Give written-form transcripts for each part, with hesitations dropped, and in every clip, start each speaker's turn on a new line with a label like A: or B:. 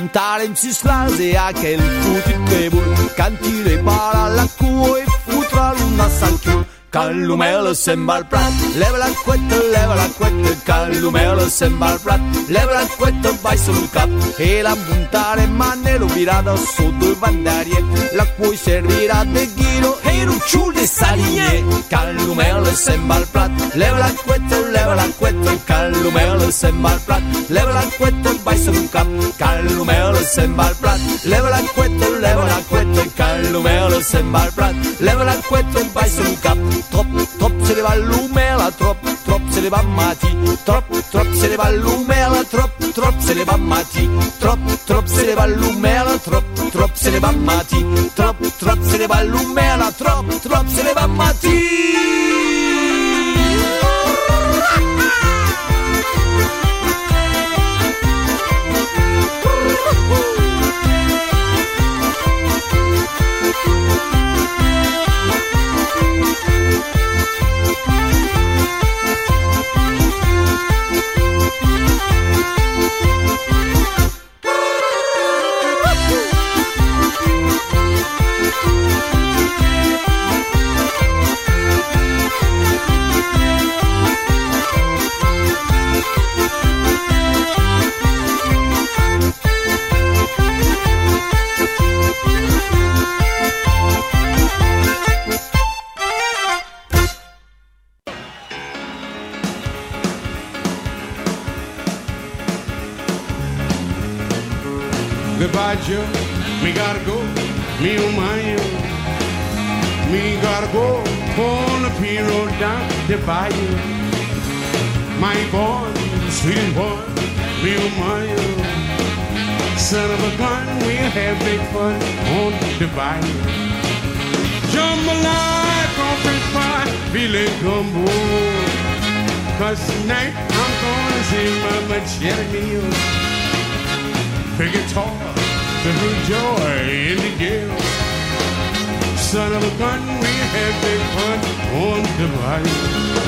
A: montare in strade anche il futebol, canti le bara alla cuo e futra l'una sanchiù. Callumelo sembra il prat, leva la quetta, Callumelo sembra il prat, leva la quetta, vai sul cap, e la montare manello virata sotto il bandarie, la cui servirà de ghiro e rucciù de salie. Callumelo sembra il prat, leva la quetta, Callumelo sembra il prat, leva la quetta, vai sul cap, Callumelo sembra il prat, leva la quetta, Callumelo sembra il prat, leva la quetta, vai sul cap. Trop se le va l'umela, trop se le va mati, trop se le va l'umela, trop se le va mati, trop se le va l'umela, trop se le va mati, trop se le va l'umela, trop se le va mati.
B: Goodbye, Joe. Me gotta go. Me oh my oh. Me gotta go on the P road down the bayou. My boy, sweet boy. Me oh my oh. Son of a gun, we'll have big fun on the bayou. Jambalaya, crawfish pie, filet gumbo. 'Cause tonight I'm gonna see my machete meal. Big guitar to her joy in the gale. Son of a gun, we have big fun on the bayou.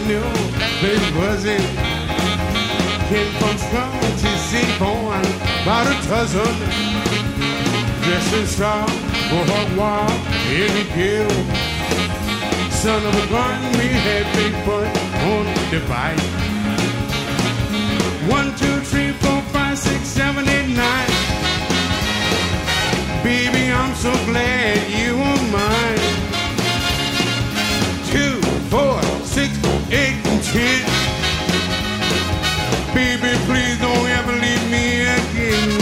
B: knew they wasn't. Came from France, he's born about a dozen. Dressed in style, for her wild, every girl. Son of a gun, we had big fun on the bike. 1, 2, 3, 4, 5, 6, 7, 8, 9. Baby, I'm so glad you were mine. 2, 4, 6, 8, and 10. Baby, please don't ever leave me again.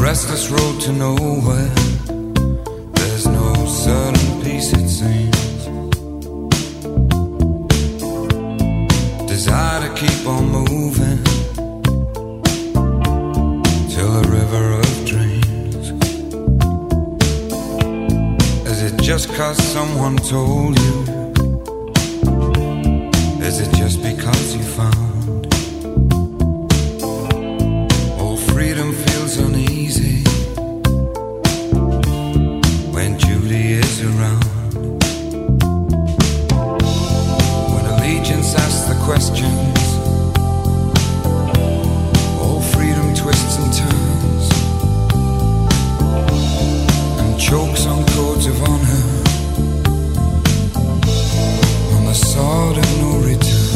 C: restless road to nowhere. There's no certain peace, it seems. Desire to keep on moving till a river of dreams. Is it just 'cause someone told you? Is it just because you found all freedom feels uneasy when Judy is around? When allegiance asks the questions, all freedom twists and turns and chokes on codes of honor, on the sword of no return.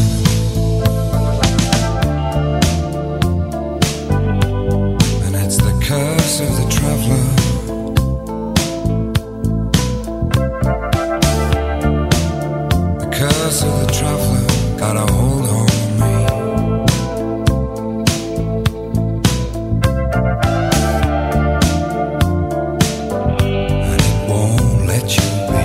C: And it's the curse of the traveler. The curse of the traveler got a hold on me. And it won't let you be.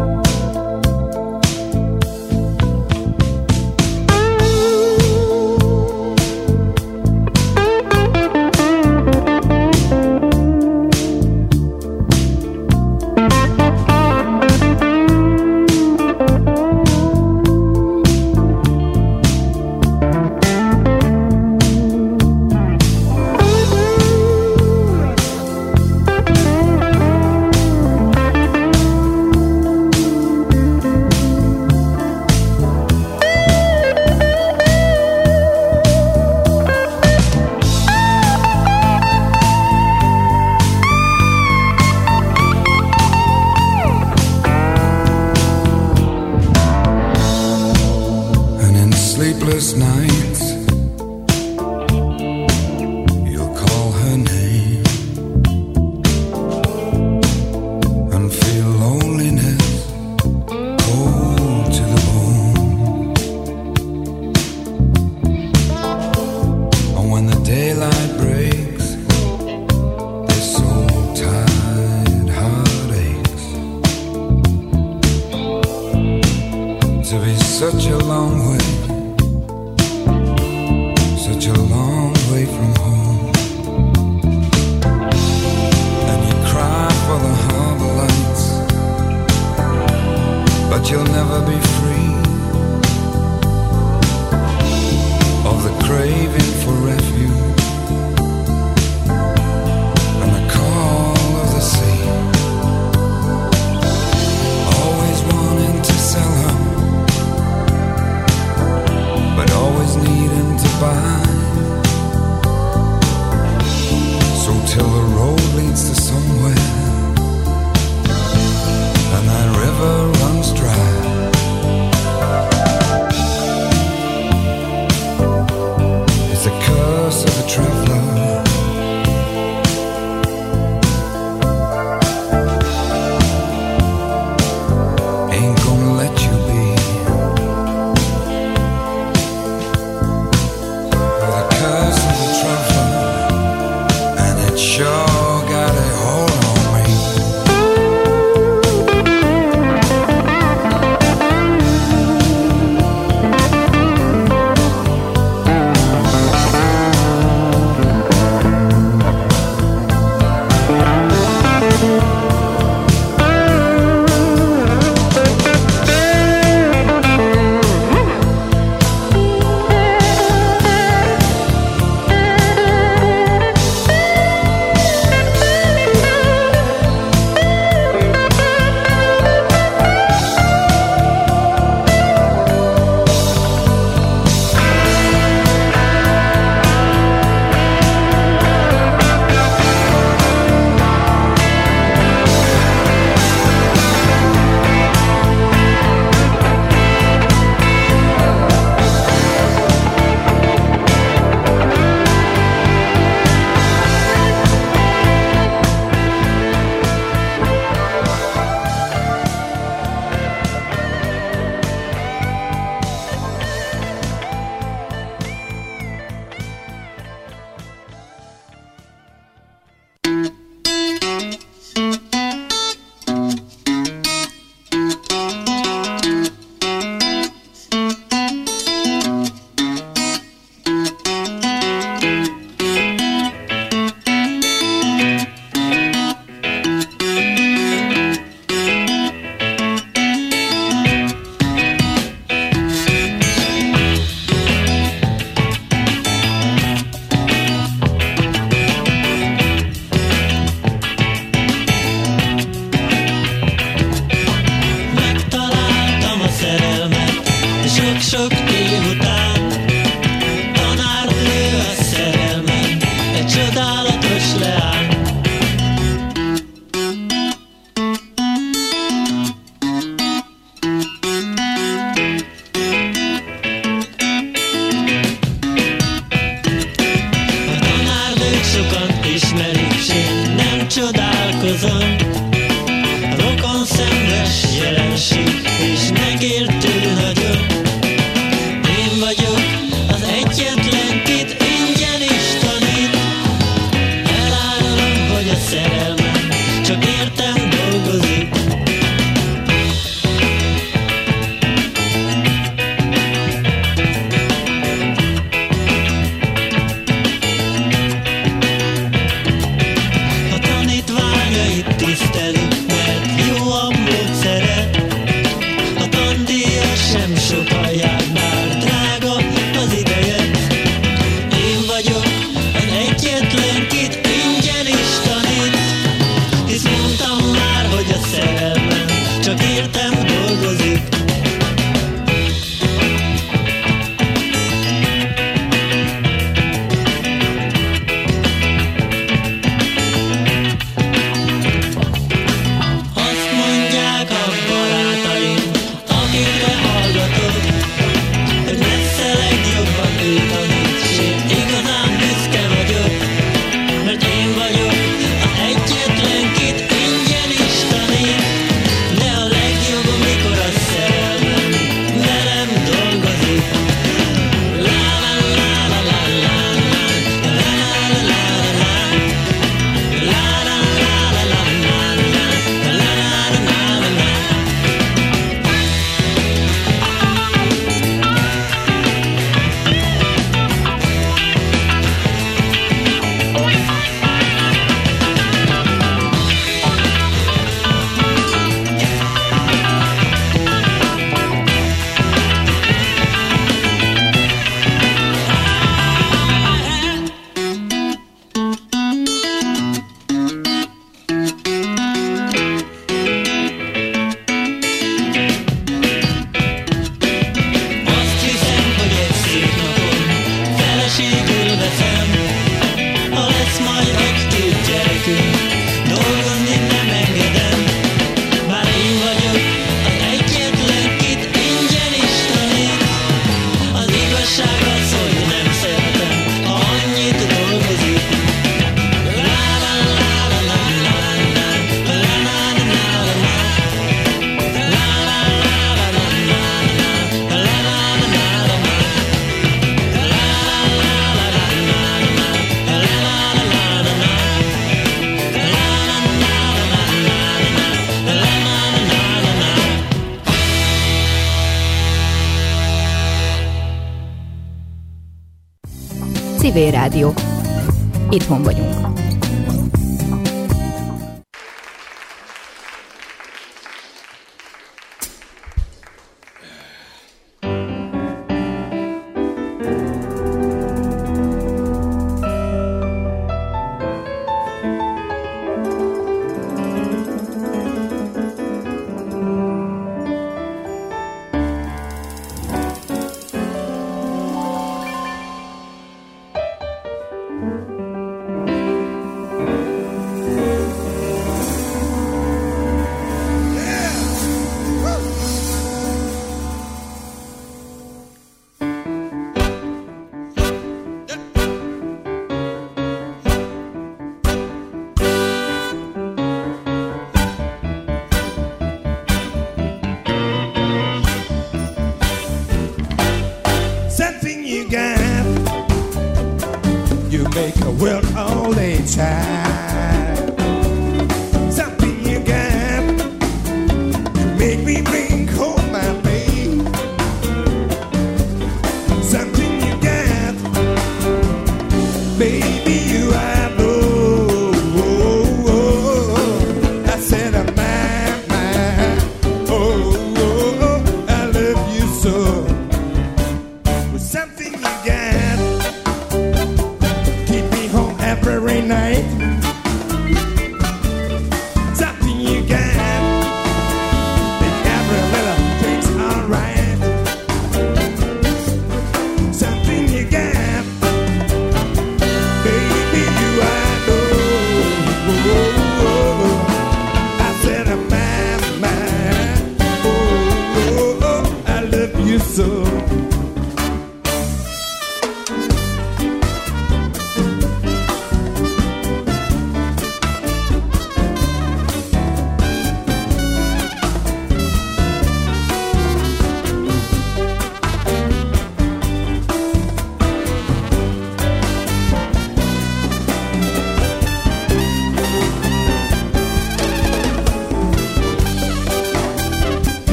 C: Sleepless nights, you'll call her name and feel loneliness cold to the bone. And when the daylight breaks, this soul-tied heart aches to be such a long way. Such a long way from home. And you cry for the harbor lights, but you'll never be free of the craving for refuge and the call of the sea. Always wanting to sell her, but always needing to buy. So till the road leads to somewhere and that river runs dry, it's the curse of the traveler. Ain't gonna let you be. The curse of the traveler, and it sure got a hold on me.
D: csodálkozom. Rokon szemres jelenség, és megértő nagyon. Én vagyok az egyetlen, kit ingyen is tanít. Elárulom, hogy a szerelmem csak értem dolgozik. A tanítványait tisztelik, mert jó a módszere. A tandíja sem sokan jár, bár drága az ideje. Én vagyok az egyetlen, kit ingyen is tanít. Hisz mondtam már, hogy a szerelmem csak értem dolgozik. Azt mondják a barátaim, akikre hallgatok, hogy messze legjobban ő tanít, s én igazán büszke vagyok, mert én vagyok az egyetlen, kit ingyen is tanít. De a legjobb, amikor a szerelmem velem dolgozik. La la la la la la la la la la la la la la la Azt hiszem, hogy egy szép napon feleségül veszem. Ha lesz majd egy-két gyerekünk, dolgozni nem engedem. Bár én vagyok az egyetlen, kit ingyen is tanít. Az igazság az, hogy nem szeretem, ha annyit dolgozik. La la la la la la la la la la la la. La la la la la la la la la la la.
E: Civil Rádió. Itthon vagyunk.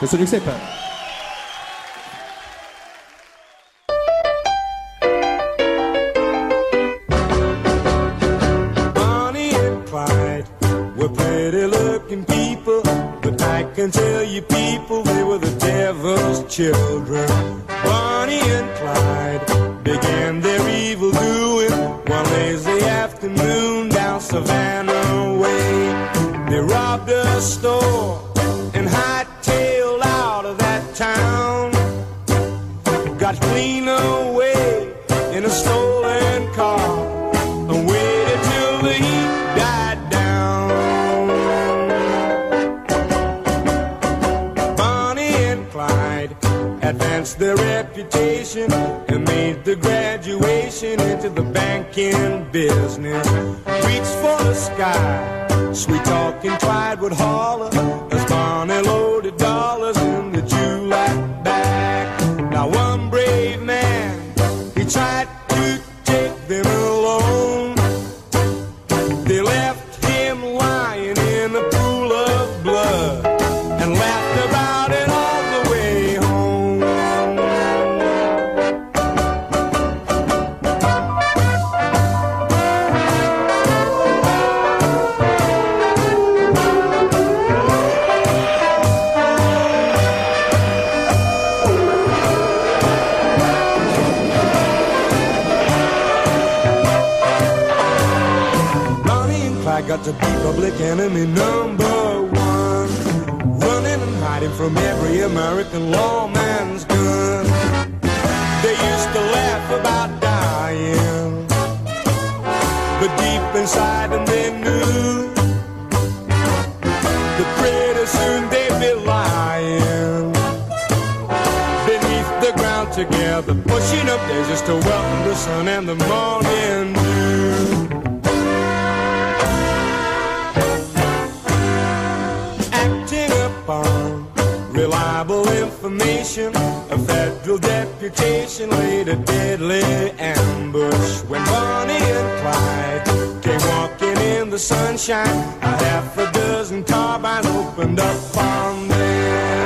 F: Köszönjük szépen!
G: Bonnie and Clyde were pretty looking people, but I can tell you people, they were the devil's children. Bonnie and Clyde began their evil doing one lazy afternoon down Savannah way. They robbed a store and hightailed out of that town. Got clean away in a stolen car and waited till the heat died down. Bonnie and Clyde advanced their reputation and made the graduation into the banking business. Reached for the sky, sweet talking Clyde would holler as Bonnie loaded dollars in the July bag. Now one brave man, he tried to take them alone. They left him lying in a pool of blood and laughed about it all the way home. Got to be public enemy number one, running and hiding from every American lawman's gun. They used to laugh about dying, but deep inside them they knew that pretty soon they'd be lying beneath the ground together, pushing up daisies to welcome the sun and the morning dew. Reliable information, a federal deputation laid a deadly ambush. When Bonnie and Clyde came walking in the sunshine, a half a dozen carbines opened up on them.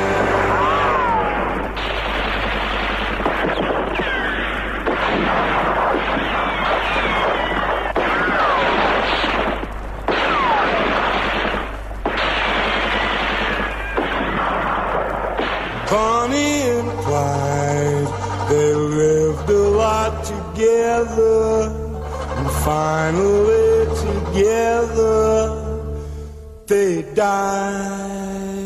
G: Bonnie and Clyde, they lived a lot together, and finally together they died.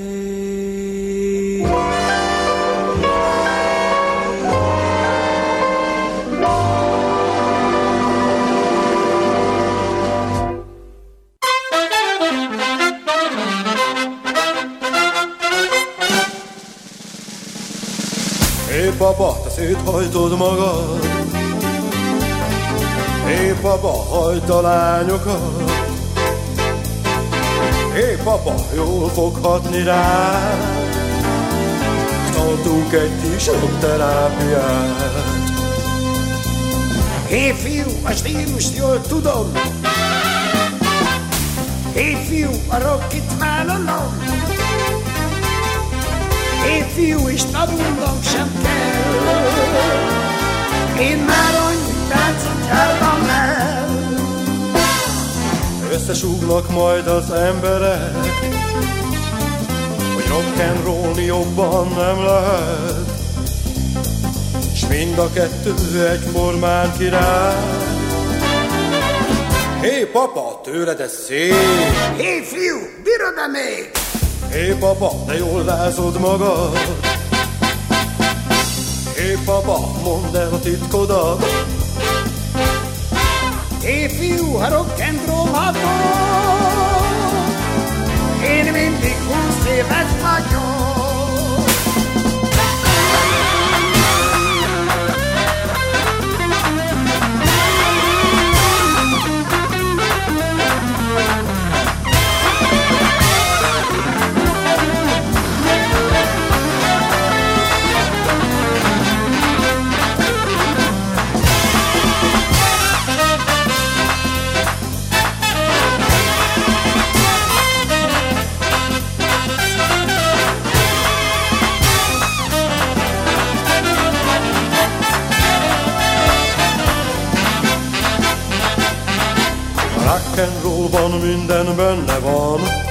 H: Épp abba, te széthajtod magad, épp abba hagyd a lányokat, épp abba jól fog hatni rád, tartunk egy kis rockterápiát.
I: Hé fiú, a stílust jól tudom, hé fiú, a rockit vállalom, hé fiú, és tanulnom sem kell, én már annyi táncot jártam el.
H: Összesúgnak majd az emberek, hogy rock'n'rollni jobban nem lehet, s mind a kettő egyformán király. Hé papa, tőled ez szép!
I: Hé fiú, bírod-e még?
H: Hé papa, de jól rázod magad! Hé papa, mondd el a titkodat!
I: Hé fiú, ha rock'n'rollhatok, én mindig 20 éves vagyok.
H: Rock and roll van, minden benne van.